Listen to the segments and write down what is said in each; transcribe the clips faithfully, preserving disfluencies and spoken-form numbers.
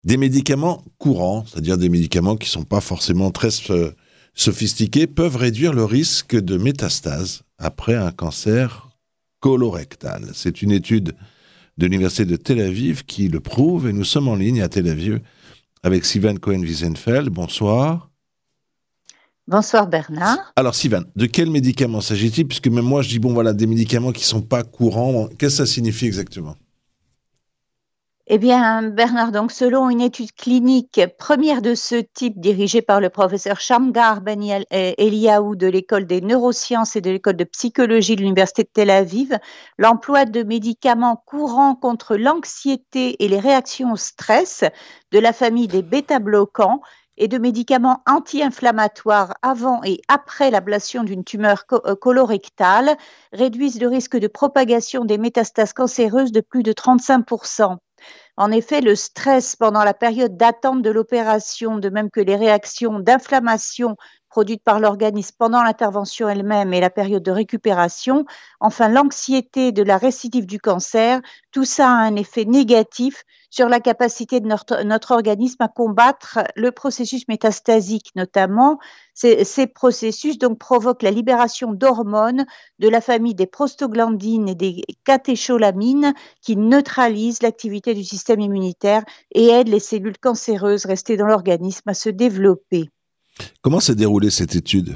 Des médicaments courants, c'est-à-dire des médicaments qui ne sont pas forcément très euh, sophistiqués, peuvent réduire le risque de métastase après un cancer colorectal. C'est une étude de l'Université de Tel Aviv qui le prouve et nous sommes en ligne à Tel Aviv avec Sivan Cohen-Wiesenfeld. Bonsoir. Bonsoir Bernard. Alors Sivan, de quels médicaments s'agit-il? Puisque même moi je dis, bon voilà, des médicaments qui ne sont pas courants, qu'est-ce que ça signifie exactement? Eh bien, Bernard, donc selon une étude clinique première de ce type dirigée par le professeur Shamgar Ben Eliaou de l'école des neurosciences et de l'école de psychologie de l'université de Tel Aviv, l'emploi de médicaments courants contre l'anxiété et les réactions au stress de la famille des bêta-bloquants et de médicaments anti-inflammatoires avant et après l'ablation d'une tumeur colorectale réduisent le risque de propagation des métastases cancéreuses de plus de trente-cinq pour cent. En effet, le stress pendant la période d'attente de l'opération, de même que les réactions d'inflammation produites par l'organisme pendant l'intervention elle-même et la période de récupération, enfin l'anxiété de la récidive du cancer, tout ça a un effet négatif sur la capacité de notre, notre organisme à combattre le processus métastasique notamment. Ces, ces processus donc provoquent la libération d'hormones de la famille des prostaglandines et des catécholamines qui neutralisent l'activité du système immunitaire et aident les cellules cancéreuses restées dans l'organisme à se développer. Comment s'est déroulée cette étude?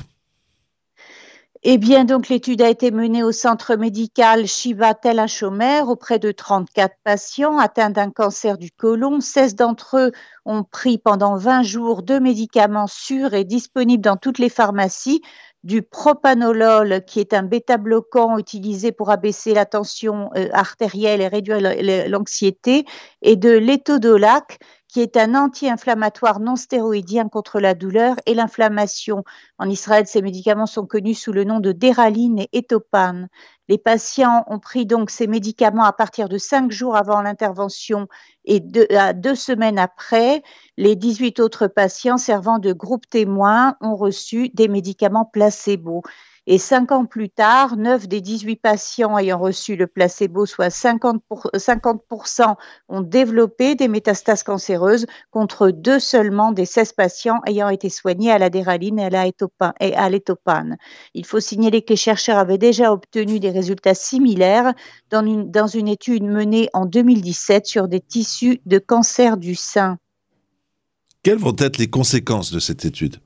Eh bien, donc, l'étude a été menée au centre médical Shiva Tel HaShomer auprès de trente-quatre patients atteints d'un cancer du côlon. seize d'entre eux ont pris pendant vingt jours deux médicaments sûrs et disponibles dans toutes les pharmacies, du propanolol, qui est un bêta-bloquant utilisé pour abaisser la tension euh, artérielle et réduire l'anxiété, et de l'étodolac, qui est un anti-inflammatoire non stéroïdien contre la douleur et l'inflammation. En Israël, ces médicaments sont connus sous le nom de Déraline et Etopan. Les patients ont pris donc ces médicaments à partir de cinq jours avant l'intervention et deux, à deux semaines après. Les dix-huit autres patients servant de groupe témoin ont reçu des médicaments placebo. Et cinq ans plus tard, neuf des dix-huit patients ayant reçu le placebo, soit cinquante pour cent, cinquante pour cent, ont développé des métastases cancéreuses contre deux seulement des seize patients ayant été soignés à la déraline et à l'étopane. Il faut signaler que les chercheurs avaient déjà obtenu des résultats similaires dans une, dans une étude menée en deux mille dix-sept sur des tissus de cancer du sein. Quelles vont être les conséquences de cette étude?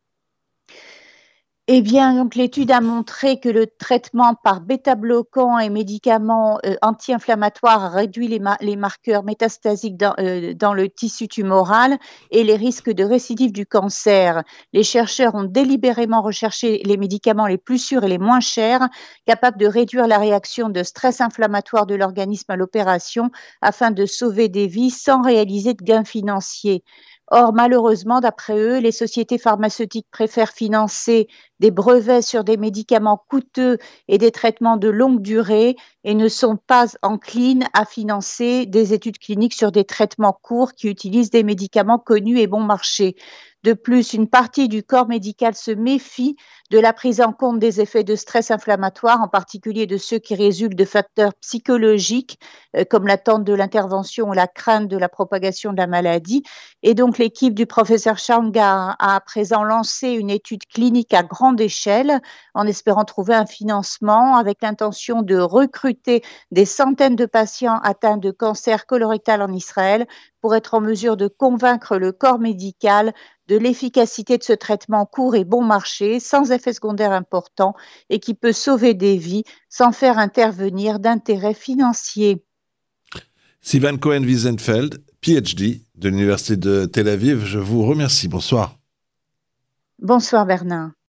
Eh bien, donc, l'étude a montré que le traitement par bêta-bloquants et médicaments euh, anti-inflammatoires réduit les, ma- les marqueurs métastasiques dans, euh, dans le tissu tumoral et les risques de récidive du cancer. Les chercheurs ont délibérément recherché les médicaments les plus sûrs et les moins chers, capables de réduire la réaction de stress inflammatoire de l'organisme à l'opération afin de sauver des vies sans réaliser de gains financiers. Or, malheureusement, d'après eux, les sociétés pharmaceutiques préfèrent financer des brevets sur des médicaments coûteux et des traitements de longue durée et ne sont pas enclines à financer des études cliniques sur des traitements courts qui utilisent des médicaments connus et bon marché. De plus, une partie du corps médical se méfie de la prise en compte des effets de stress inflammatoire, en particulier de ceux qui résultent de facteurs psychologiques euh, comme l'attente de l'intervention ou la crainte de la propagation de la maladie. Et donc, l'équipe du professeur Shamgar a à présent lancé une étude clinique à grande échelle en espérant trouver un financement avec l'intention de recruter des centaines de patients atteints de cancer colorectal en Israël pour être en mesure de convaincre le corps médical de l'efficacité de ce traitement court et bon marché, sans effets secondaires importants et qui peut sauver des vies sans faire intervenir d'intérêts financiers. Sivan Cohen-Wiesenfeld, P H D de l'Université de Tel Aviv, je vous remercie. Bonsoir. Bonsoir Bernard.